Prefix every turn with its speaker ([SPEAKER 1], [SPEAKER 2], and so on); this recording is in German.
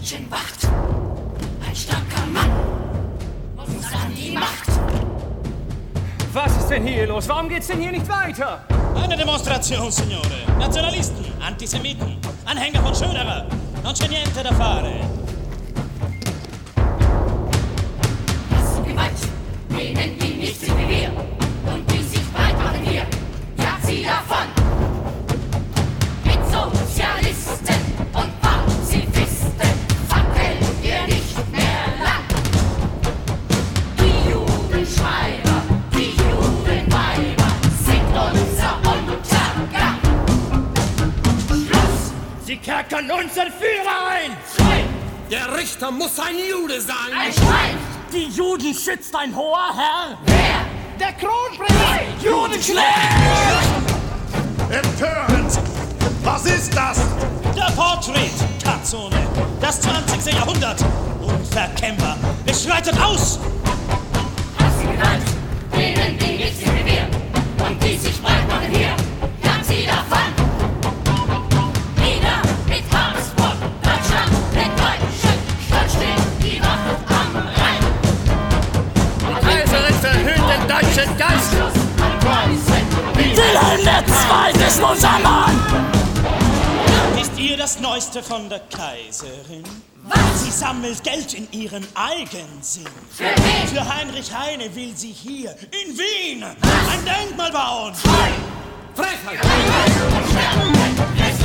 [SPEAKER 1] Deutschen wacht. Ein starker Mann muss an die Macht.
[SPEAKER 2] Was ist denn hier los? Warum geht's denn hier nicht weiter?
[SPEAKER 3] Eine Demonstration, Signore. Nationalisten, Antisemiten, Anhänger von Schönerer. Non c'è niente da fare.
[SPEAKER 1] Gewalt, denen die nicht sind wie wir und die sich breit machen hier, jagt sie davon. Mit Sozialisten und Pazifisten fackeln wir nicht mehr lang. Die Judenschreiber, die Judenweiber sind unser Untergang. Schluss!
[SPEAKER 2] Sie kerkern unseren Führer ein!
[SPEAKER 1] Schwein!
[SPEAKER 4] Der Richter muss ein Jude sein!
[SPEAKER 1] Ein Schwein!
[SPEAKER 2] Die Juden schützt ein hoher Herr!
[SPEAKER 1] Wer?
[SPEAKER 2] Der Kronprinz! Judenschläger!
[SPEAKER 5] Empörend! Was ist das?
[SPEAKER 3] Der Portrait, Katzone. Das 20. Jahrhundert. Unverkennbar. Es schreitet aus!
[SPEAKER 1] Gewalt, denen die nicht sind wie wir und die sich breit machen hier, jagt sie davon. Wieder mit Habsburg, Deutschland, mit Deutschen, stolz steht die Wacht am Rhein.
[SPEAKER 2] Kaiserin verhöhnt den deutschen Geist!
[SPEAKER 1] Schluss am Preußen,
[SPEAKER 2] Wilhelm II. Ist unser Mann!
[SPEAKER 3] Ist ihr das Neueste von der Kaiserin?
[SPEAKER 1] Was?
[SPEAKER 3] Sie sammelt Geld in ihrem Eigensinn.
[SPEAKER 1] Für wen?
[SPEAKER 3] Für Heinrich Heine will sie hier in Wien ein Denkmal bauen.
[SPEAKER 4] Frechheit!
[SPEAKER 1] Sterben,